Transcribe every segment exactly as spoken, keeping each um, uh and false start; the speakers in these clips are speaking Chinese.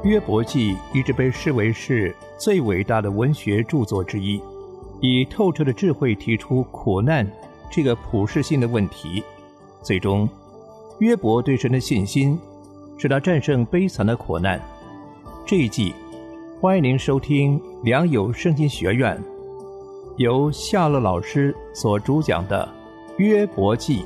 约伯记一直被视为是最伟大的文学著作之一，以透彻的智慧提出苦难这个普世性的问题。最终，约伯对神的信心使他战胜悲惨的苦难。这一季，欢迎您收听良友圣经学院由夏乐老师所主讲的约伯记。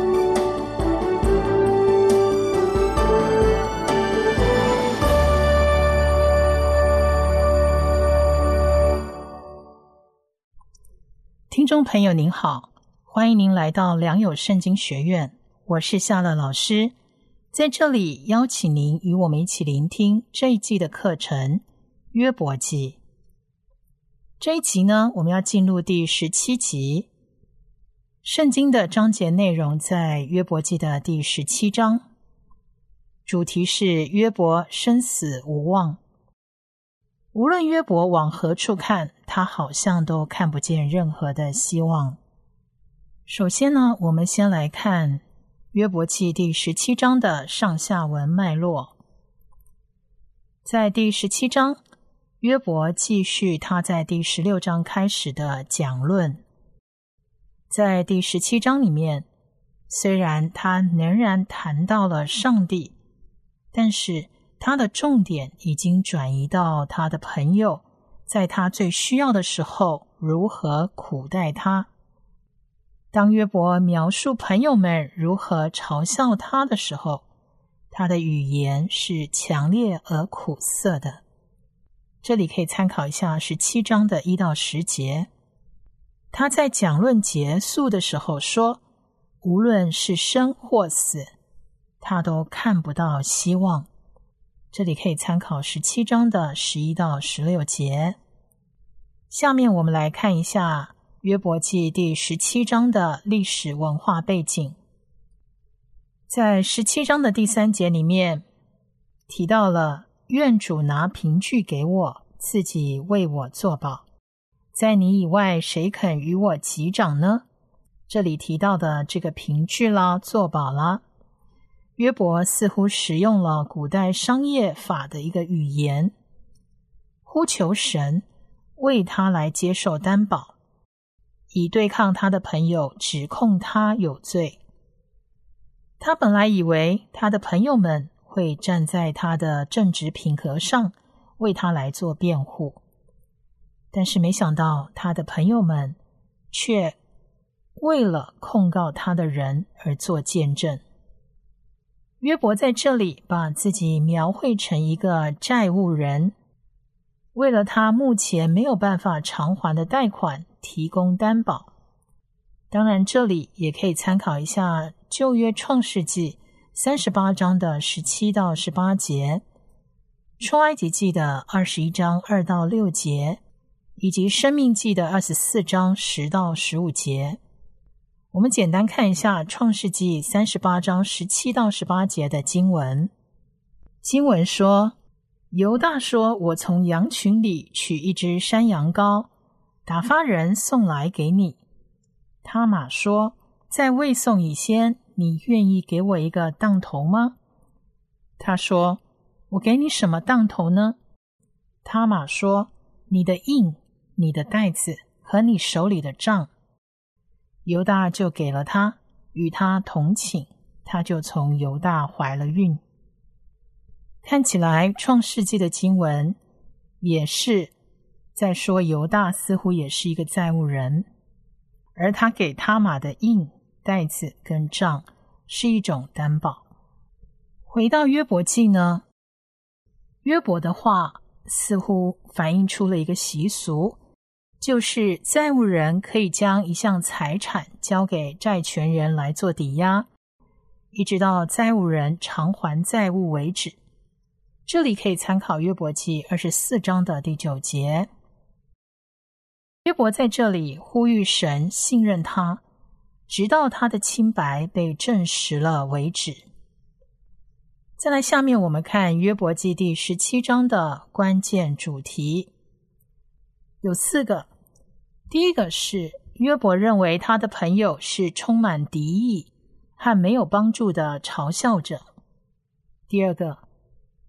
听众朋友您好，欢迎您来到良友圣经学院，我是夏乐老师，在这里邀请您与我们一起聆听这一季的课程约伯记。这一集呢，我们要进入第十七集，圣经的章节内容在约伯记的第十七章，主题是约伯生死无望。无论约伯往何处看，他好像都看不见任何的希望。首先呢，我们先来看约伯记第十七章的上下文脉络。在第十七章，约伯继续他在第十六章开始的讲论。在第十七章里面，虽然他仍然谈到了上帝，但是他的重点已经转移到他的朋友在他最需要的时候如何苦待他。当约伯描述朋友们如何嘲笑他的时候，他的语言是强烈而苦涩的。这里可以参考一下十七章的一到十节。他在讲论结束的时候说，无论是生或死，他都看不到希望。这里可以参考十七章的十一到十六节。下面我们来看一下约伯记第十七章的历史文化背景。在十七章的第三节里面提到了，愿主拿凭据给我，自己为我作保，在你以外谁肯与我击掌呢？这里提到的这个凭据啦，作保啦，约伯似乎使用了古代商业法的一个语言，呼求神为他来接受担保，以对抗他的朋友指控他有罪。他本来以为他的朋友们会站在他的正直品格上为他来做辩护，但是没想到他的朋友们却为了控告他的人而做见证。约伯在这里把自己描绘成一个债务人，为了他目前没有办法偿还的贷款提供担保。当然这里也可以参考一下旧约创世纪三十八章的十七到十八节，出埃及记的二十一章二到六节，以及申命记的二十四章十到十五节。我们简单看一下创世纪三十八章十七到十八节的经文。经文说，犹大说，我从羊群里取一只山羊羔，打发人送来给你。他玛说，在未送以先，你愿意给我一个当头吗？他说，我给你什么当头呢？他玛说，你的印、你的袋子和你手里的杖。犹大就给了他，与他同寝，他就从犹大怀了孕。看起来创世纪的经文也是在说犹大似乎也是一个债务人，而他给他玛的印、袋子跟杖是一种担保。回到约伯记呢，约伯的话似乎反映出了一个习俗，就是债务人可以将一项财产交给债权人来做抵押，一直到债务人偿还债务为止。这里可以参考约伯记二十四章的第九节。约伯在这里呼吁神信任他，直到他的清白被证实了为止。再来，下面我们看约伯记第十七章的关键主题，有四个。第一个是约伯认为他的朋友是充满敌意和没有帮助的嘲笑者。第二个，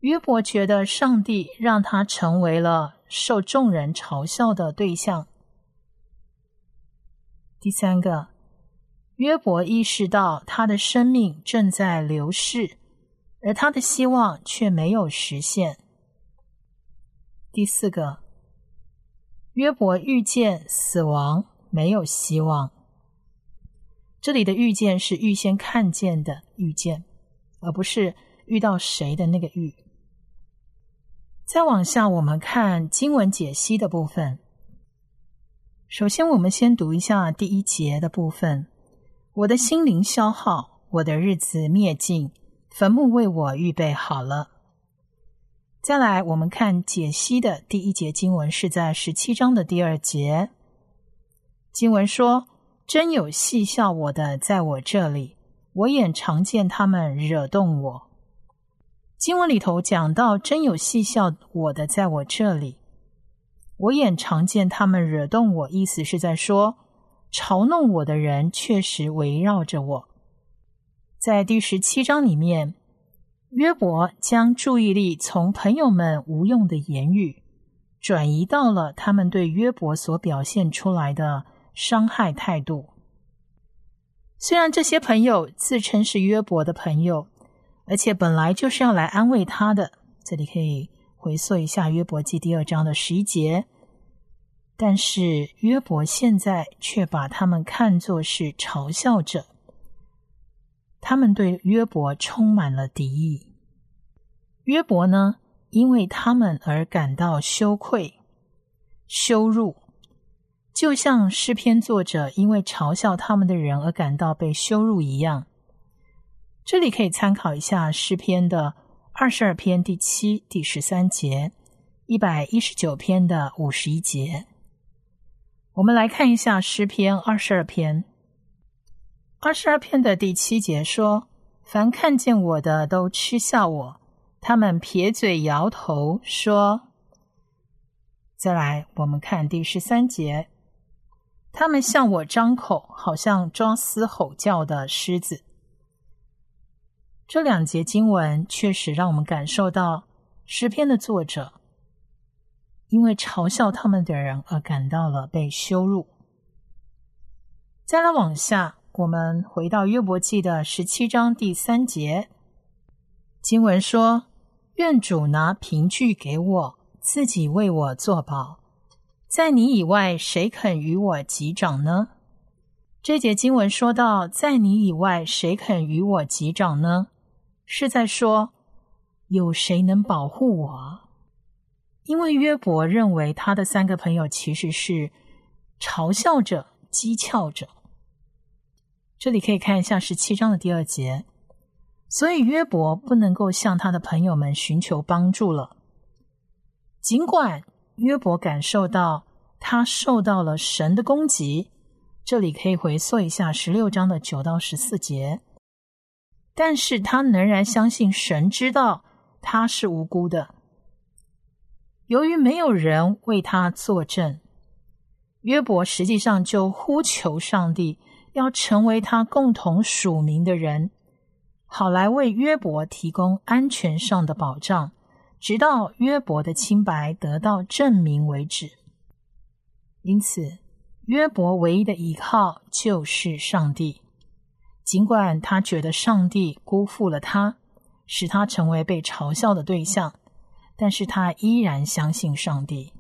约伯觉得上帝让他成为了受众人嘲笑的对象。第三个，约伯意识到他的生命正在流逝，而他的希望却没有实现。第四个，约伯预见死亡没有希望。这里的预见是预先看见的预见，而不是遇到谁的那个遇。再往下我们看经文解析的部分。首先我们先读一下第一节的部分。我的心灵消耗，我的日子灭尽，坟墓为我预备好了。再来我们看解析的第一节经文，是在十七章的第二节。经文说，真有戏笑我的在我这里，我眼常见他们惹动我。经文里头讲到真有戏笑我的在我这里，我眼常见他们惹动我，意思是在说嘲弄我的人确实围绕着我。在第十七章里面，约伯将注意力从朋友们无用的言语转移到了他们对约伯所表现出来的伤害态度。虽然这些朋友自称是约伯的朋友，而且本来就是要来安慰他的，这里可以回溯一下约伯记第二章的十一节，但是约伯现在却把他们看作是嘲笑者，他们对约伯充满了敌意。约伯呢，因为他们而感到羞愧、羞辱，就像诗篇作者因为嘲笑他们的人而感到被羞辱一样。这里可以参考一下诗篇的二十二篇第七、第十三节，一百一十九篇的五十一节。我们来看一下诗篇二十二篇。二十二篇的第七节说，凡看见我的都嗤笑我，他们撇嘴摇头说。再来我们看第十三节，他们向我张口，好像装嘶吼叫的狮子。这两节经文确实让我们感受到诗篇的作者因为嘲笑他们的人而感到了被羞辱。再来往下，我们回到约伯记的十七章第三节，经文说，愿主拿凭据给我，自己为我作保，在你以外谁肯与我击掌呢？这节经文说到，在你以外谁肯与我击掌呢？是在说有谁能保护我？因为约伯认为他的三个朋友其实是嘲笑者、讥诮者。这里可以看一下十七章的第二节，所以约伯不能够向他的朋友们寻求帮助了。尽管约伯感受到他受到了神的攻击，这里可以回溯一下十六章的九到十四节，但是他仍然相信神知道他是无辜的。由于没有人为他作证，约伯实际上就呼求上帝要成为他共同属名的人，好来为约伯提供安全上的保障，直到约伯的清白得到证明为止。因此，约伯唯一的依靠就是上帝。尽管他觉得上帝辜负了他，使他成为被嘲笑的对象，但是他依然相信上帝。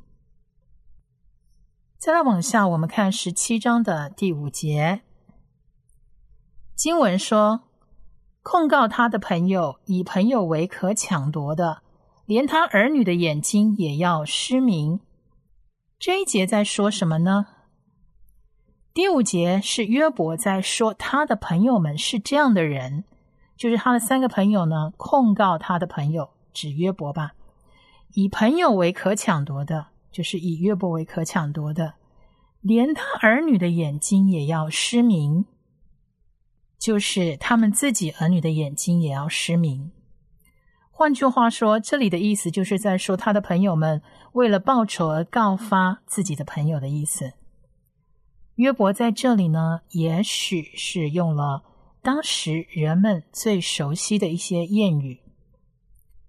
再来往下，我们看十七章的第五节，经文说，控告他的朋友，以朋友为可抢夺的，连他儿女的眼睛也要失明。这一节在说什么呢？第五节是约伯在说他的朋友们是这样的人，就是他的三个朋友呢，控告他的朋友，指约伯吧，以朋友为可抢夺的，就是以约伯为可抢夺的，连他儿女的眼睛也要失明，就是他们自己儿女的眼睛也要失明。换句话说，这里的意思就是在说他的朋友们为了报仇而告发自己的朋友的意思。约伯在这里呢，也许是用了当时人们最熟悉的一些谚语。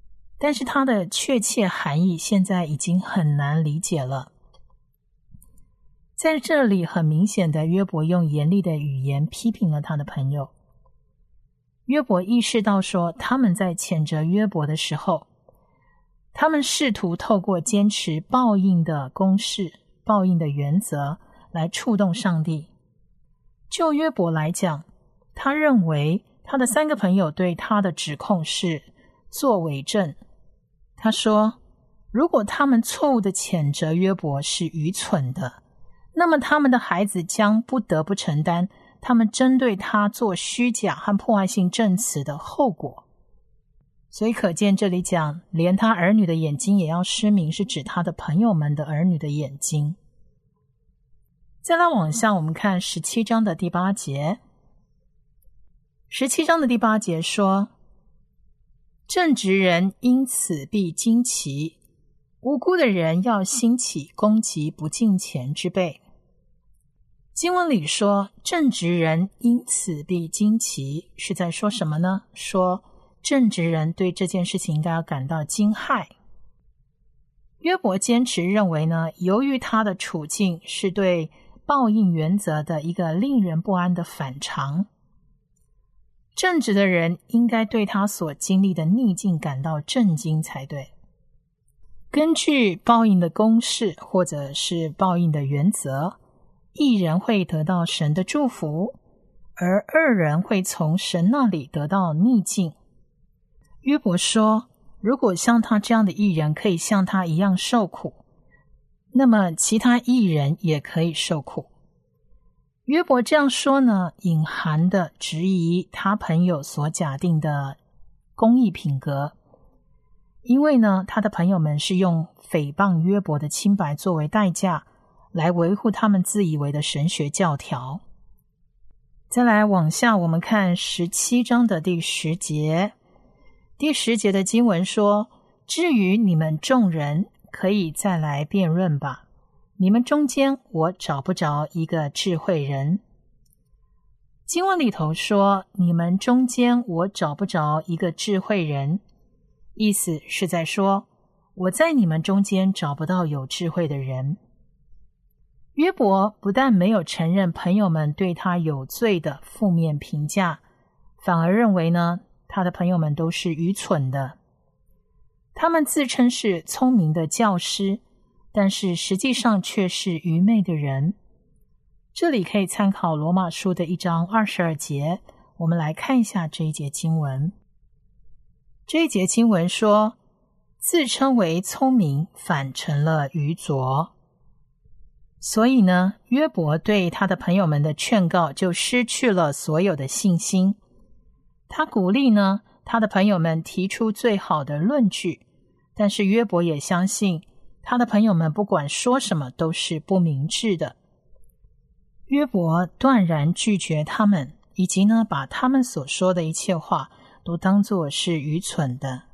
但是它的确切含义现在已经很难理解了。在这里很明显的，约伯用严厉的语言批评了他的朋友。约伯意识到说，他们在谴责约伯的时候，他们试图透过坚持报应的公式、报应的原则来触动上帝。就约伯来讲，他认为他的三个朋友对他的指控是作伪证。他说，如果他们错误的谴责约伯是愚蠢的，那么他们的孩子将不得不承担他们针对他做虚假和破坏性证词的后果。所以可见这里讲连他儿女的眼睛也要失明，是指他的朋友们的儿女的眼睛。再来往下，我们看十七章的第八节。十七章的第八节说，正直人因此必惊奇，无辜的人要兴起攻击不敬虔之辈。经文里说正直人因此必惊奇，是在说什么呢？说正直人对这件事情应该要感到惊骇。约伯坚持认为呢，由于他的处境是对报应原则的一个令人不安的反常，正直的人应该对他所经历的逆境感到震惊才对。根据报应的公式或者是报应的原则，一人会得到神的祝福，而二人会从神那里得到逆境。约伯说，如果像他这样的义人可以像他一样受苦，那么其他义人也可以受苦。约伯这样说呢，隐含的质疑他朋友所假定的公义品格，因为呢，他的朋友们是用诽谤约伯的清白作为代价来维护他们自以为的神学教条。再来往下，我们看十七章的第十节。第十节的经文说，至于你们众人，可以再来辩论吧。你们中间我找不着一个智慧人。经文里头说，你们中间我找不着一个智慧人，意思是在说，我在你们中间找不到有智慧的人。约伯不但没有承认朋友们对他有罪的负面评价，反而认为呢，他的朋友们都是愚蠢的。他们自称是聪明的教师，但是实际上却是愚昧的人。这里可以参考罗马书的一章二十二节，我们来看一下这一节经文。这一节经文说，自称为聪明，反成了愚拙。所以呢，约伯对他的朋友们的劝告就失去了所有的信心。他鼓励呢，他的朋友们提出最好的论据，但是约伯也相信他的朋友们不管说什么都是不明智的。约伯断然拒绝他们，以及呢，把他们所说的一切话都当作是愚蠢的。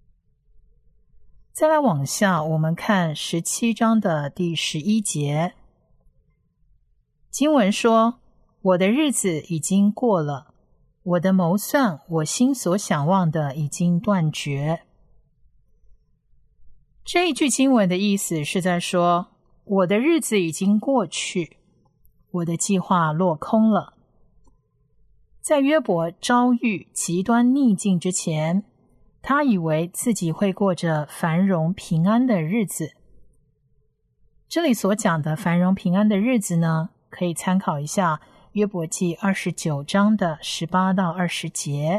再来往下，我们看十七章的第十一节。经文说，我的日子已经过了，我的谋算，我心所想望的已经断绝。这一句经文的意思是在说，我的日子已经过去，我的计划落空了。在约伯遭遇极端逆境之前，他以为自己会过着繁荣平安的日子。这里所讲的繁荣平安的日子呢，可以参考一下约伯记二十九章的十八到二十节。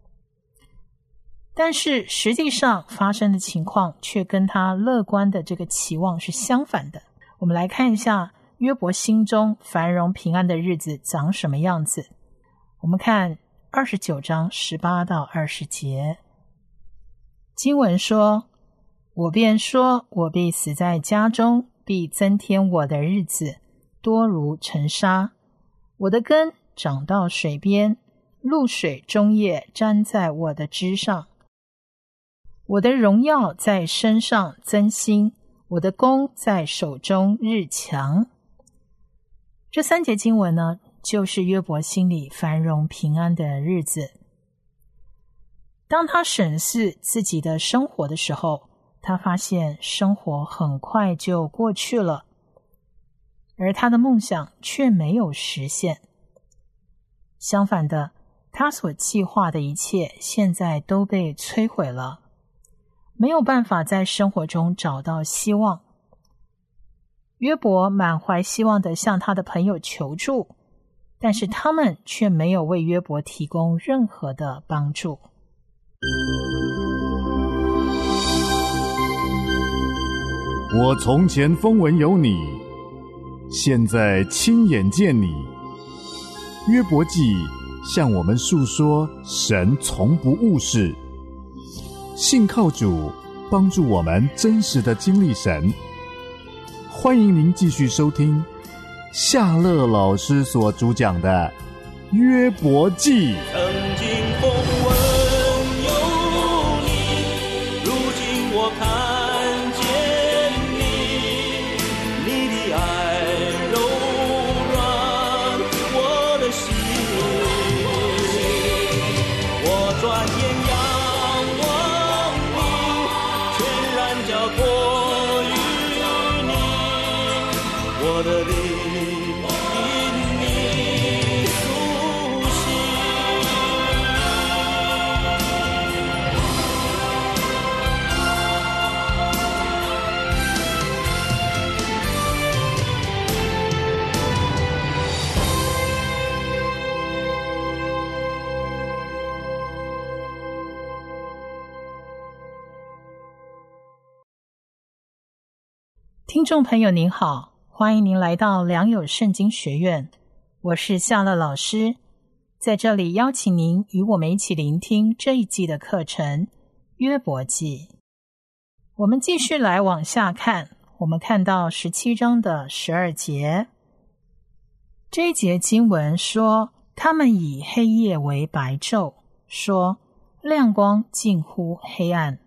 但是实际上发生的情况却跟他乐观的这个期望是相反的。我们来看一下约伯心中繁荣平安的日子长什么样子。我们看二十九章十八到二十节。经文说，我便说，我必死在家中，必增添我的日子，多如尘沙。我的根长到水边，露水中叶沾在我的枝上。我的荣耀在身上增新，我的功在手中日强。这三节经文呢，就是约伯心里繁荣平安的日子。 当他审视自己的生活的时候，他发现生活很快就过去了，而他的梦想却没有实现。相反的，他所计划的一切现在都被摧毁了，没有办法在生活中找到希望。约伯满怀希望地向他的朋友求助，但是他们却没有为约伯提供任何的帮助。 我从前风闻有你，现在亲眼见你。约伯记向我们述说神从不误事，信靠主帮助我们真实的经历神。欢迎您继续收听夏乐老师所主讲的约伯记。 曾经风闻有你，如今我看见你，你的爱柔软我的心，我转眼仰望你，全然交托于你，我的灵听众朋友您好，欢迎您来到良友圣经学院，我是夏乐老师，在这里邀请您与我们一起聆听这一季的课程约伯记。我们继续来往下看，我们看到十七章的十二节，这一节经文说，他们以黑夜为白昼，说亮光近乎黑暗。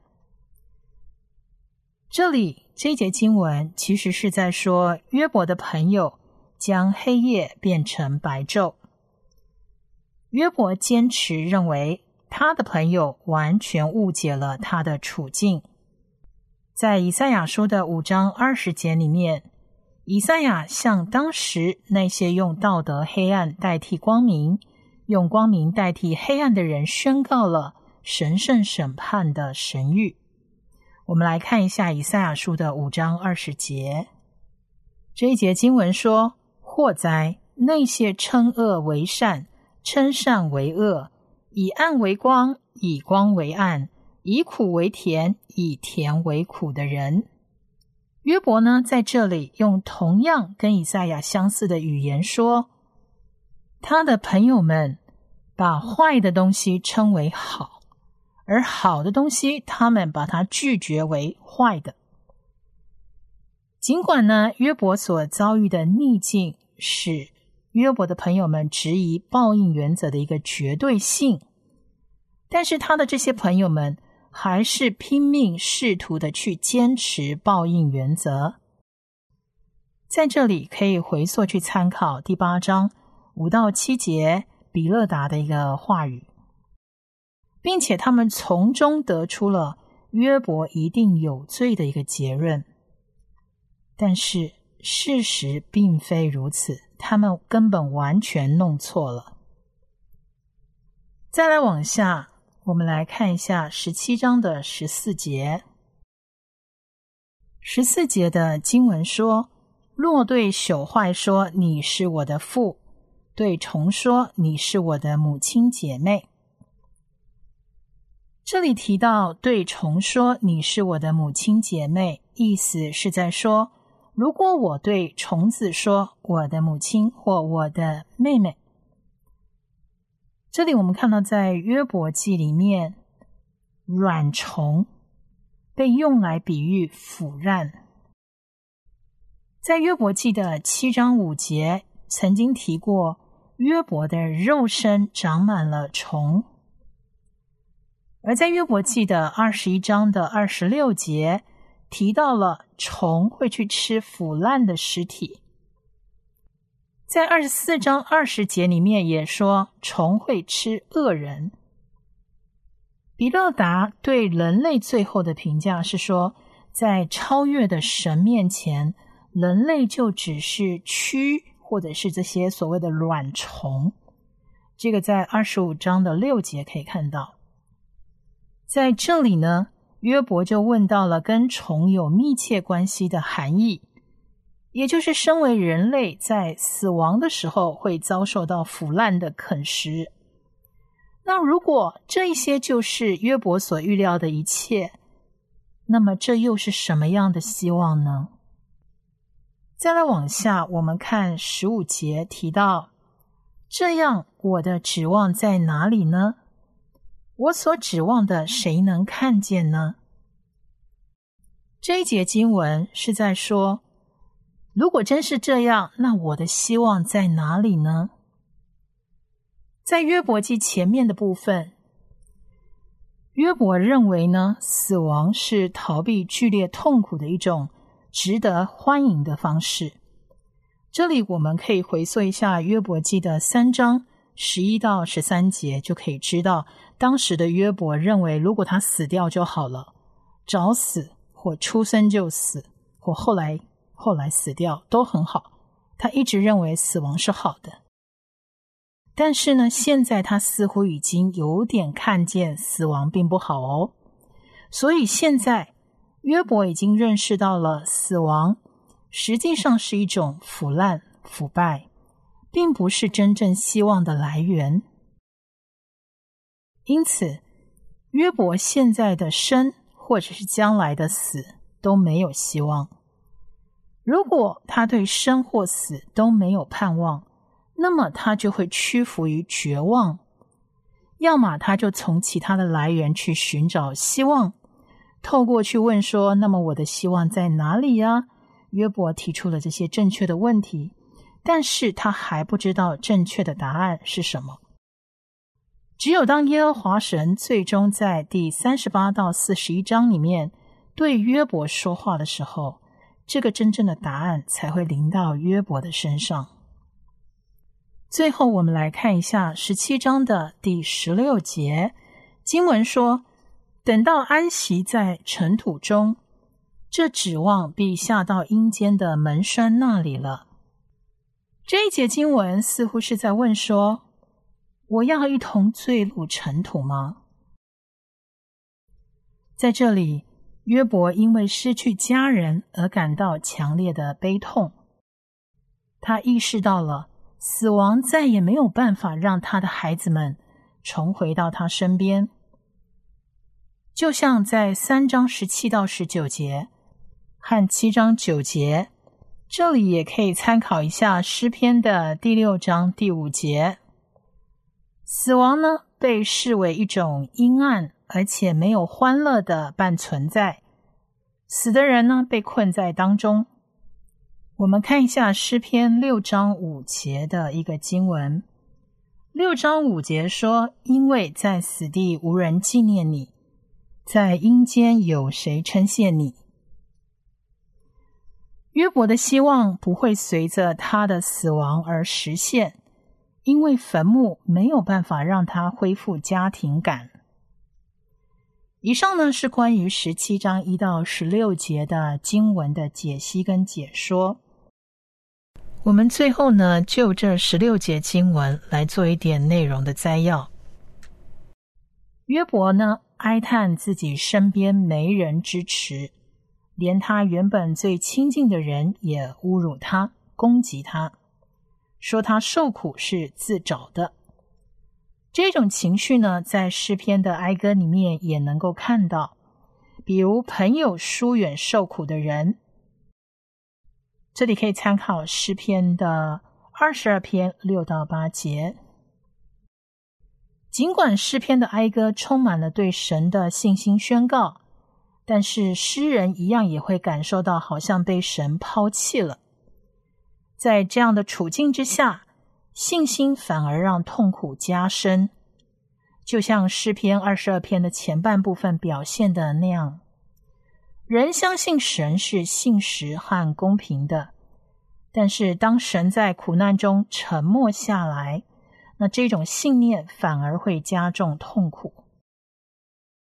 这里这一节经文其实是在说约伯的朋友将黑夜变成白昼。约伯坚持认为他的朋友完全误解了他的处境。在以赛亚书的五章二十节里面，以赛亚向当时那些用道德黑暗代替光明，用光明代替黑暗的人宣告了神圣审判的神谕。我们来看一下以赛亚书的五章二十节，这一节经文说，祸哉，那些称恶为善，称善为恶，以暗为光，以光为暗，以苦为甜，以甜为苦的人。约伯呢，在这里用同样跟以赛亚相似的语言说，他的朋友们把坏的东西称为好，而好的东西他们把它拒绝为坏的。尽管呢，约伯所遭遇的逆境使约伯的朋友们质疑报应原则的一个绝对性，但是他的这些朋友们还是拼命试图的去坚持报应原则。在这里可以回溯去参考第八章五到七节比勒达的一个话语，并且他们从中得出了约伯一定有罪的一个结论。但是事实并非如此，他们根本完全弄错了。再来往下，我们来看一下十七章的十四节。十四节的经文说，若对朽坏说你是我的父，对虫说你是我的母亲姐妹。这里提到对虫说你是我的母亲姐妹，意思是在说，如果我对虫子说我的母亲或我的妹妹。这里我们看到在约伯记里面，软虫被用来比喻腐烂。在约伯记的七章五节曾经提过，约伯的肉身长满了虫。而在约伯记的二十一章的二十六节提到了虫会去吃腐烂的尸体。在二十四章二十节里面也说虫会吃恶人。 比勒达对人类最后的评价是说，在超越的神面前，人类就只是蛆，或者是这些所谓的卵虫。这个在二十五章的六节可以看到。在这里呢，约伯就问到了跟虫有密切关系的含义，也就是身为人类在死亡的时候会遭受到腐烂的啃食。那如果这一些就是约伯所预料的一切，那么这又是什么样的希望呢？再来往下，我们看十五节提到，这样我的指望在哪里呢？我所指望的谁能看见呢？这一节经文是在说，如果真是这样，那我的希望在哪里呢？在约伯记前面的部分，约伯认为呢，死亡是逃避剧烈痛苦的一种值得欢迎的方式。这里我们可以回溯一下约伯记的三章十一到十三节，就可以知道当时的约伯认为，如果他死掉就好了，早死或出生就死，或后来后来死掉都很好，他一直认为死亡是好的。但是呢，现在他似乎已经有点看见死亡并不好哦。所以现在约伯已经认识到了死亡实际上是一种腐烂、腐败，并不是真正希望的来源。因此，约伯现在的生或者是将来的死都没有希望。如果他对生或死都没有盼望，那么他就会屈服于绝望，要么他就从其他的来源去寻找希望，透过去问说，那么我的希望在哪里呀？约伯提出了这些正确的问题，但是他还不知道正确的答案是什么。只有当耶和华神最终在第三十八到四十一章里面对约伯说话的时候，这个真正的答案才会临到约伯的身上。最后我们来看一下十七章的第十六节，经文说，等到安息在尘土中，这指望必下到阴间的门栓那里了。这一节经文似乎是在问说，我要一同坠入尘土吗？在这里，约伯因为失去家人而感到强烈的悲痛，他意识到了死亡再也没有办法让他的孩子们重回到他身边。就像在三章十七到十九节和七章九节，这里也可以参考一下诗篇的第六章第五节。死亡呢，被视为一种阴暗而且没有欢乐的伴存在，死的人呢，被困在当中。我们看一下诗篇六章五节的一个经文。六章五节说，因为在死地无人纪念你，在阴间有谁称谢你？约伯的希望不会随着他的死亡而实现，因为坟墓没有办法让他恢复家庭感。以上呢是关于十七章一到十六节的经文的解析跟解说。我们最后呢，就这十六节经文来做一点内容的摘要。约伯呢，哀叹自己身边没人支持，连他原本最亲近的人也侮辱他，攻击他，说他受苦是自找的。这种情绪呢，在诗篇的哀歌里面也能够看到，比如朋友疏远受苦的人，这里可以参考诗篇的二十二篇六到八节。尽管诗篇的哀歌充满了对神的信心宣告，但是诗人一样也会感受到好像被神抛弃了。在这样的处境之下，信心反而让痛苦加深，就像诗篇二十二篇的前半部分表现的那样。人相信神是信实和公平的，但是当神在苦难中沉默下来，那这种信念反而会加重痛苦。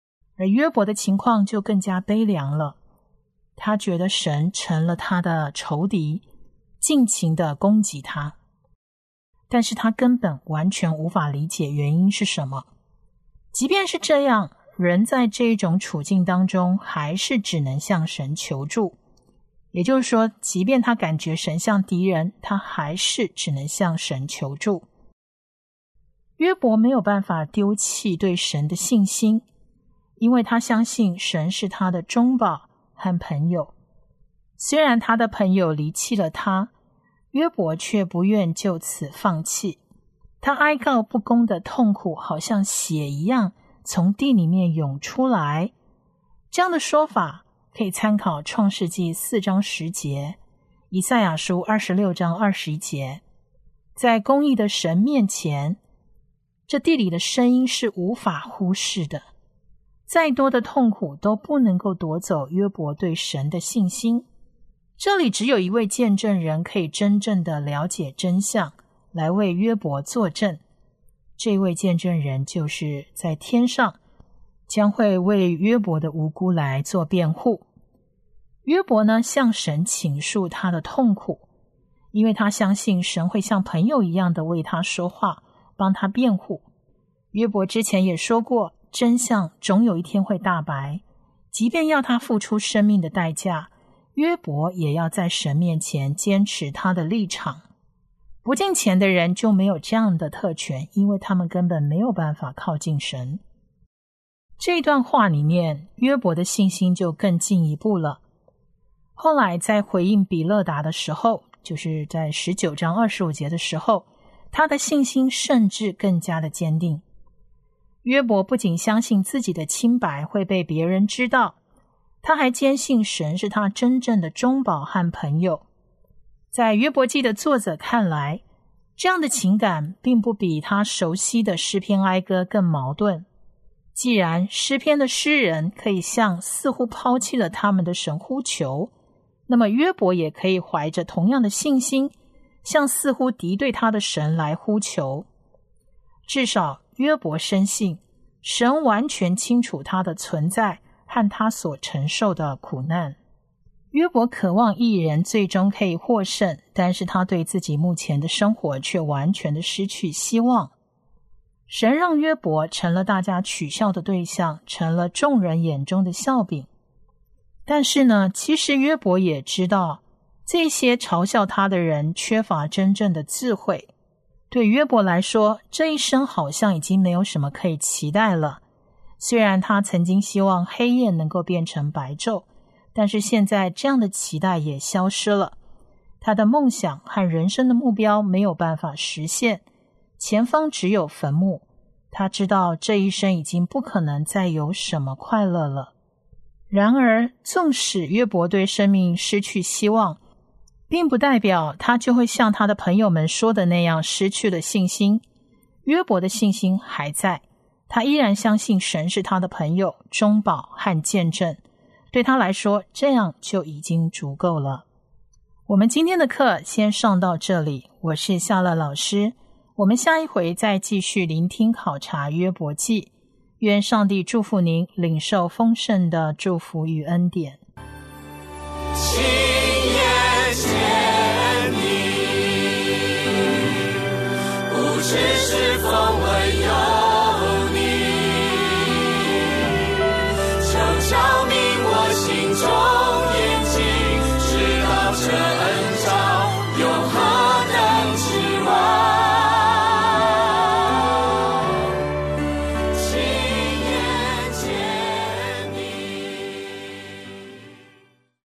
而约伯的情况就更加悲凉了，他觉得神成了他的仇敌，尽情地攻击他，但是他根本完全无法理解原因是什么。即便是这样，人在这种处境当中还是只能向神求助，也就是说，即便他感觉神像敌人，他还是只能向神求助。约伯没有办法丢弃对神的信心，因为他相信神是他的中保和朋友。虽然他的朋友离弃了他，约伯却不愿就此放弃。他哀告不公的痛苦好像血一样从地里面涌出来。这样的说法可以参考创世纪四章十节，以赛亚书二十六章二十一节。在公义的神面前，这地里的声音是无法忽视的，再多的痛苦都不能够夺走约伯对神的信心。这里只有一位见证人可以真正的了解真相，来为约伯作证。这位见证人就是在天上将会为约伯的无辜来做辩护。约伯呢，向神倾诉他的痛苦，因为他相信神会像朋友一样的为他说话，帮他辩护。约伯之前也说过，真相总有一天会大白，即便要他付出生命的代价，约伯也要在神面前坚持他的立场。不敬虔的人就没有这样的特权，因为他们根本没有办法靠近神。这一段话里面，约伯的信心就更进一步了。后来在回应比勒达的时候，就是在十九章二十五节的时候，他的信心甚至更加的坚定。约伯不仅相信自己的清白会被别人知道，他还坚信神是他真正的中保和朋友。在约伯记的作者看来，这样的情感并不比他熟悉的诗篇哀歌更矛盾。既然诗篇的诗人可以向似乎抛弃了他们的神呼求，那么约伯也可以怀着同样的信心，向似乎敌对他的神来呼求。至少约伯深信，神完全清楚他的存在和他所承受的苦难。约伯渴望义人最终可以获胜，但是他对自己目前的生活却完全的失去希望。神让约伯成了大家取笑的对象，成了众人眼中的笑柄。但是呢，其实约伯也知道，这些嘲笑他的人缺乏真正的智慧。对约伯来说，这一生好像已经没有什么可以期待了。虽然他曾经希望黑夜能够变成白昼，但是现在这样的期待也消失了。他的梦想和人生的目标没有办法实现，前方只有坟墓。他知道这一生已经不可能再有什么快乐了。然而，纵使约伯对生命失去希望，并不代表他就会像他的朋友们说的那样失去了信心。约伯的信心还在，他依然相信神是他的朋友、中保和见证。对他来说，这样就已经足够了。我们今天的课先上到这里，我是夏乐老师。我们下一回再继续聆听考察约伯记。愿上帝祝福您领受丰盛的祝福与恩典。